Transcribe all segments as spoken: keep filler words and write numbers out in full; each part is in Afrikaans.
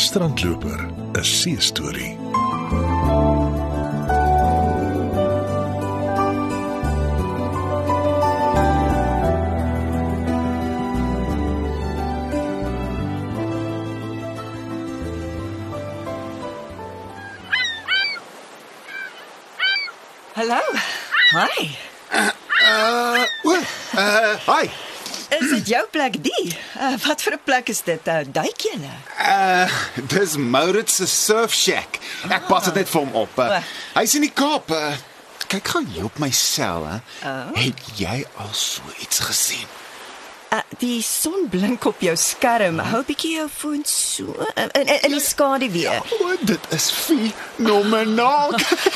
Strandloper, 'n see-storie. Hallo. Hi. Uh, o, uh, hi. Is dit jou plek die? Uh, wat vir 'n plek is dit? Uh, duik julle? Uh, dis Maurits se surf shack. Ek pas dit net vir hom op. Uh, Hy's in die Kaap. Uh, kyk gou hier op my sel, hè. Oh. Het jy al so iets gesien? Uh, die son blink op jou skerm. Hou 'n bietjie jou foon so in in, in die skaduwee. O, dit is fenomenaal.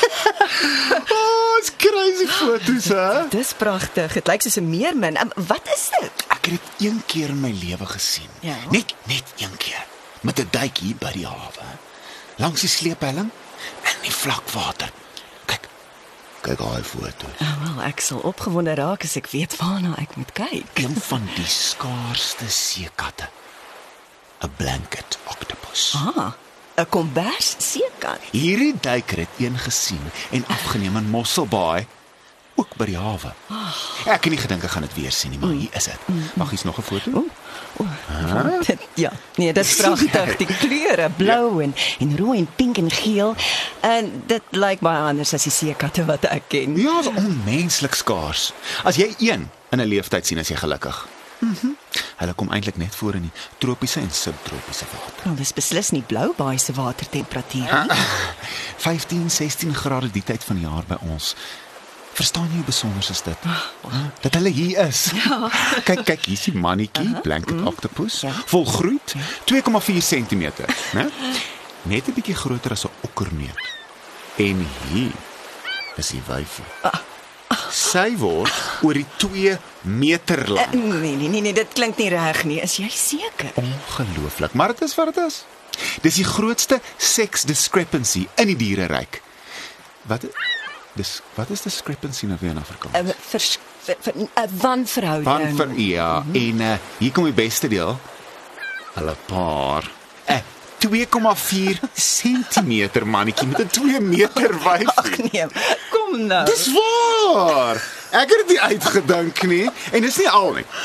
Oh, is crazy foto's, hè? Dis pragtig. Dit lyk soos 'n meermin. Um, wat is dit? Ek het dit een keer in my lewe gesien. Ja. Net net een keer. Met 'n duik hier by die hawe. Langs die sleephelling en die vlakwater. Kyk. Kyk daai foto. Oh, wel, ek sal opgewonde raak as ek weet waarna ek moet kyk. Een van die skaarsste seekatte. 'n Blanket octopus. Ah, 'n kombers seekat. Hierdie duiker het een gesien en afgeneem in Mossel Bay, ook by die hawe. Ek het nie gedink ek gaan dit weer sien nie, maar hier is dit. Mag hier's nog 'n foto? O, o, wat dit, ja, nee, dit is pragtig. Die kleure, blou en, en rooi en pink en geel. En dit lyk baie anders as die seekatte wat ek ken. Ja, is onmenslik skaars. As jy een in 'n leeftyd sien, as jy gelukkig. Mhm. Hulle kom eintlik net voor in die tropiese en subtropiese water. Nou, dis beslis nie Blou Baai se watertemperatuur nie. vyftien, sestien grade die tyd van die jaar by ons. Verstaan jy hoe besonder is dit? Oh. Dat hulle hier is. Ja. Kyk, kyk, hier is die mannetjie, uh -huh. Blanket mm. octopus, ja. volgroet, twee komma vier sentimeter, né? Net 'n bietjie groter as 'n okkerneut. En hier is die wyfie. Uh. Sy word oor die twee meter lank. Uh, nee, nee, nee, nee, dit klink nie reg nie. Is jy seker? Ongelooflik, maar dit is wat dit is. Dis die grootste sex discrepancy in die diereryk. Wat dis wat is discrepancy nou weer in Afrikaans? 'n vers, ver, ver, 'n wanverhouding. Van ver, ja, mm-hmm. en uh, hier kom die beste deel. Hulle paar. Uh, twee komma vier sentimeter mannetjie met 'n twee meter wyfie. Ag nee, kom nou. Dis waar. Ek het dit nie uitgedink nie en dis nie al nie.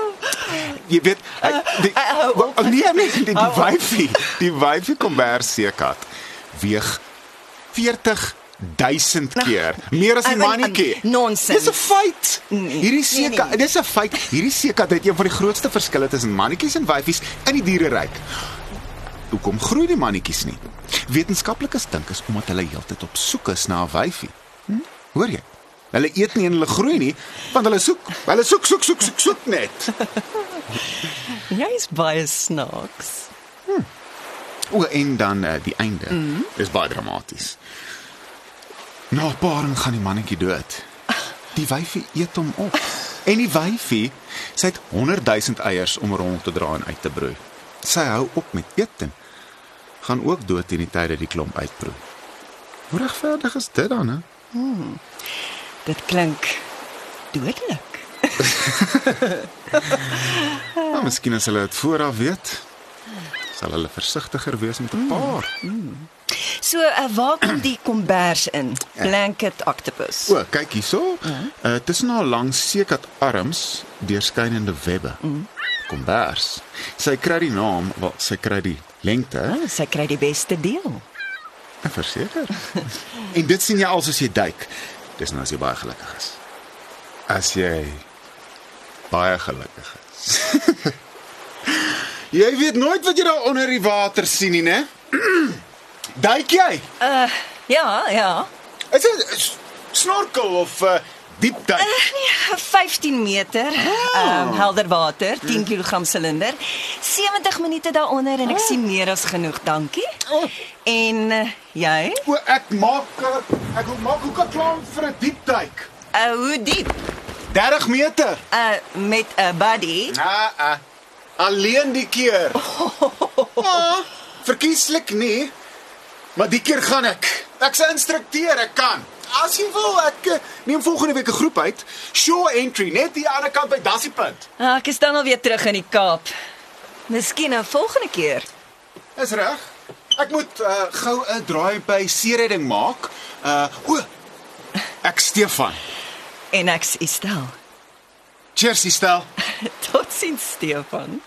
Jy weet, ek, die, uh, uh, uh, nee, nee, die, die wyfie, die wyfie kombers seekat weeg veertig duisend keer, meer as die mannetjie. Nonsens. Dis 'n feit. Nee, Hierdie seekat, nee, nee. dis 'n feit. Hierdie seekat het een van die grootste verskille tussen mannetjies en wyfies in die diereryk. Hoekom groei die mannetjies nie? Wetenskaplikes dink is omdat hulle heeltyd op soek is na 'n wyfie. Hm? Hoor jy? Hulle eet nie en hulle groei nie, want hulle soek. Hulle soek, soek, soek, soek, soek net. Jy's baie snaaks. Hm. O, en dan uh, die einde. Mm. Is baie dramaties. Na paring gaan die mannetjie dood. Die wyfie eet hom op. En die wyfie, sy het honderdduisend eiers om rond te dra en uit te broei. Sy hou op met eet en gaan ook dood in die tyd dat die klomp uitbroei. Hoe regverdig is dit dan, hè? Hmm. Dit klink dodelik. Nou, miskien as hulle dit vooraf weet, sal hulle versigtiger wees met 'n paar. Mm. Mm. So, uh, waar kom die kombers in? Blanket octopus. O, kyk hierso. Uh, tussen haar lang seekat arms deurskynende webbe. Mm. Kombers. Sy kry die naam, wel, sy kry die lengte. Oh, sy kry die beste deel. Verseker. En dit sien jy als as jy duik. Dis nou as jy baie gelukkig is. As jy baie gelukkig is. Jy weet nooit wat jy daar onder die water sien nie, né? Duik jy? Uh, ja, ja. Is dit snorkel of uh, diep duik? Uh, nee, vyftien meter, oh. um, helder water, tien kilogram silinder, sewentig minute daaronder en ek oh. sien meer as genoeg, dankie. Oh. En uh, jy? O, ek maak ek wil maak hoe kan klaar vir 'n diep duik. Uh, hoe diep? dertig meter. Uh, met 'n uh, buddy? Ah, uh, alleen die keer. Oh. Ah, verkieslik nie. Maar die keer gaan ek. Ek's 'n instrukteur, ek kan. As jy wil, ek neem volgende week 'n groep uit. Shore entry, net die ander kant by Dassiepunt. Ah, ek is dan al weer terug in die Kaap. Miskien 'n volgende keer. Is reg. Ek moet uh, gou 'n draai by seeredding maak. Uh o. Ek Stefan. En ek's Estel. Cheers, Estel. Totsiens, Stefan.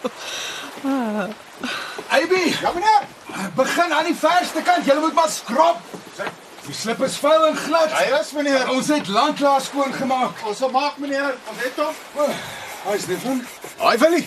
Abby, Ja, meneer. begin aan die verste kant. Julle moet maar skrap. Die slip is vuil en glad. Hy is meneer. Ons het lanklaas skoon gemaak. Ons sal maak meneer. Ons het hom. Hi Stefan. Haai Willie.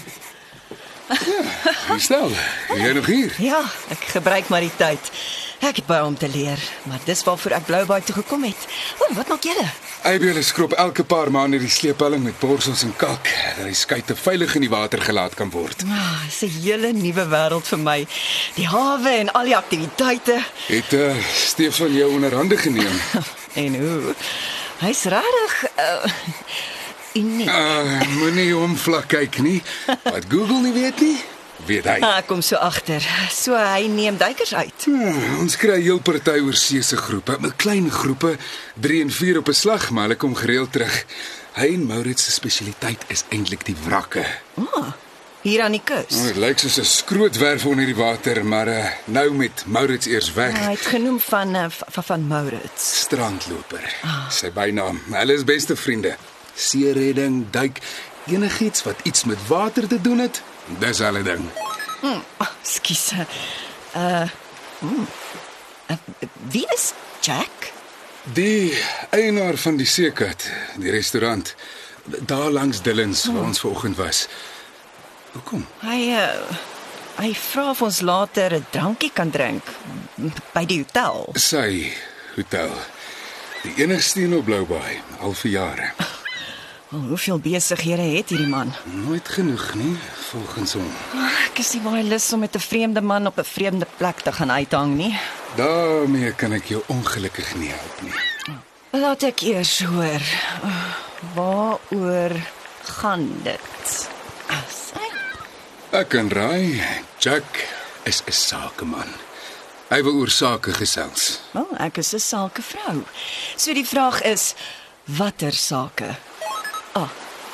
Stel, jy nog hier? Ja, ek gebruik maar die tyd. Ek het baie om te leer, maar dis waarvoor ek Bloubaai toe gekom het. O, wat maak julle? Abby hulle skroop elke paar maande die sleephelling met borsels en kalk dat die skei te veilig in die water gelaat kan word. Ah, dis 'n hele nuwe wêreld vir my. Die hawe en al die aktiwiteite. Het uh, Stefan jou onderhande geneem? En hoe? Hy's regtig uh, uniek. Uh, moenie hom vlak kyk nie. Wat Google nie weet nie, weet hy. Ah, kom so agter. So hy neem duikers uit. Hmm, ons kry heel party oorsee se groepe, met klein groepe, drie en vier op 'n slag, maar hulle kom gereeld terug. Hy en Maurits se spesialiteit is eintlik die wrakke. Ah, hier aan die kus. Oh, dit lyk soos 'n skrootwerf onder die water, maar uh, nou met Maurits eers weg. Hy het genoem van uh, van, van Maurits. Strandloper. Sy bynaam. Hulle is beste vriende. Seeredding, duik, enigiets wat iets met water te doen het, dis hulle ding. Hmm, oh, skus. Uh, mm, uh, wie is Jack? Die eienaar van die Seekat, die restaurant, daar langs Dillons waar ons vanoggend was. Hoekom? Hy uh, hy vra of ons later 'n drankie kan drink by die hotel. Sy hotel. Die enigste een op Bloubaai, al vir jare. Oh, hoeveel besighede het hierdie man? Nooit genoeg nie, volgens hom. Oh, ek is nie baie lus om met 'n vreemde man op 'n vreemde plek te gaan uithang nie. Daarmee kan ek jou ongelukkig nie help nie. Laat ek eers hoor. Oh, waaroor gaan dit? Ah, sy. Ek kan raai, Jack is 'n sakeman. Hy wil oor sake gesels. Oh, ek is 'n sakevrou. So die vraag is, watter sake? Ah.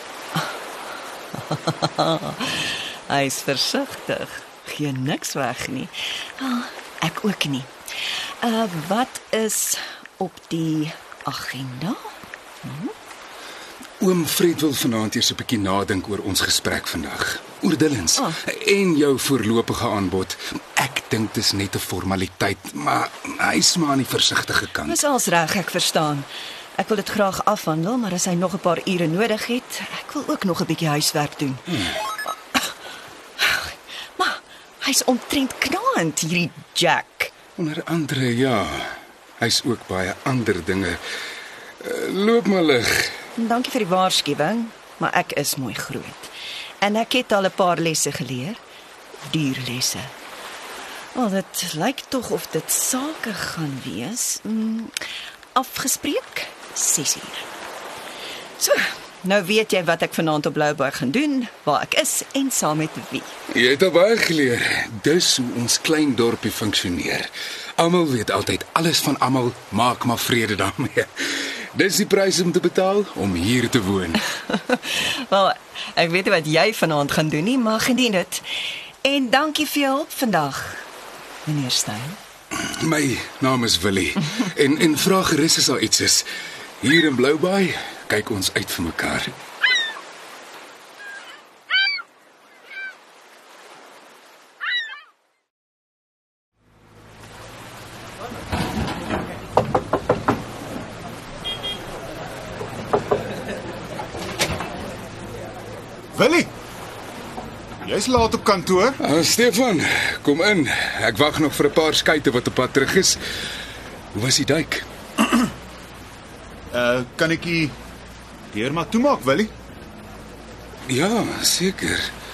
Hy is versigtig. Gee niks weg nie. Ah, ek ook nie. Uh, wat is op die agenda? Oom Fred wil vanaand eers 'n bietjie nadink oor ons gesprek vandag. Oor Dillons Oh. en jou voorlopige aanbod. Ek dink dit is net 'n formaliteit, maar hy's maar aan die versigtige kant. Dis als reg, ek verstaan. Ek wil dit graag afhandel, maar as hy nog 'n paar ure nodig het, ek wil ook nog 'n bietjie huiswerk doen. Hmm. Maar hy's omtrent knaand, hierdie Jack. Onder andere ja, hy's ook baie ander dinge. Uh, loop maar lig. Dankie vir die waarskuwing, maar ek is mooi groot. En ek het al 'n paar lesse geleer, duur lesse. Wel, dit lyk tog of dit sake gaan wees. Mm, afgespreek ses uur. So, nou weet jy wat ek vanaand op Bloubaai gaan doen, waar ek is en saam met wie. Jy het al baie geleer. Dis hoe ons klein dorpie funksioneer. Almal weet altyd alles van almal, maak maar vrede daarmee. Dis die prys om te betaal om hier te woon. Wel, ek weet nie wat jy vanaand gaan doen nie, maar gedien dit. En dankie vir jou hulp vandag, meneer Steyn. My naam is Willie en en vra gerus as daar iets is. Hier in Bloubaai kyk ons uit vir mekaar. Willie. Jy's laat op kantoor. Ah, Stefan, kom in. Ek wag nog vir 'n paar skeite wat op pad terug is. Hoe was die duik? Uh kan ek die deur maar toemaak, Willie? Ja, seker.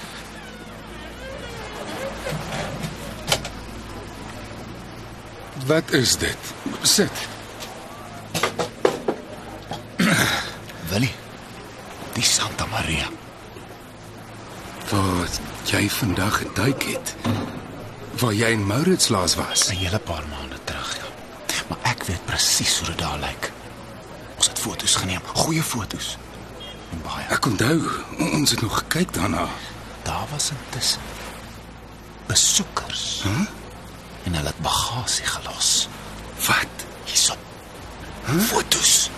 Wat is dit? Sit. Willie. Die Santa Maria. Wat jy vandag geduik het. Waar jy in Maurits laas was. 'n Hele paar maande terug, ja. Maar ek weet presies hoe dit daar lyk. Ons het foto's geneem, goeie foto's. En baie. Ek onthou, ons het nog gekyk daarna. Daar was intussen besoekers. Huh? en hulle het bagasie gelos. Wat? Hierso. Huh? Fotos.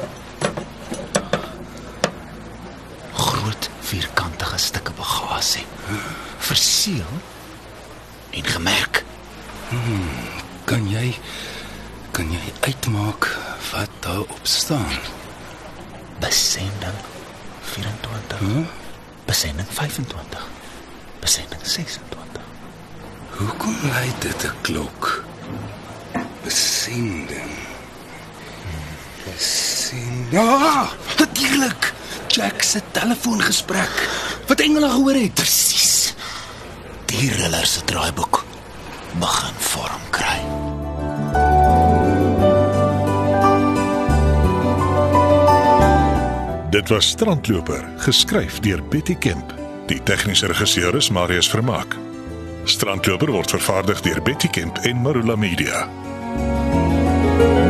Groot vierkantige stukke bagasie. Huh? Verseël en gemerk. Kan jy kan jy uitmaak wat daarop staan? Besending vyf-en-twintig. Huh? Besending vyf-en-twintig. Besending ses-en-twintig. Hoekom lui dit 'n klok? Besending. Besending. Ah, natuurlik. Jack se telefoongesprek. Wat Engela gehoor het. Presies. Die Riller se draaiboek begin vorm kry. Dit was Strandloper, geskryf deur Betty Kemp. Die tegniese regisseur is Marius Vermaak. Strandloper word vervaardig deur Betty Kemp en Marula Media.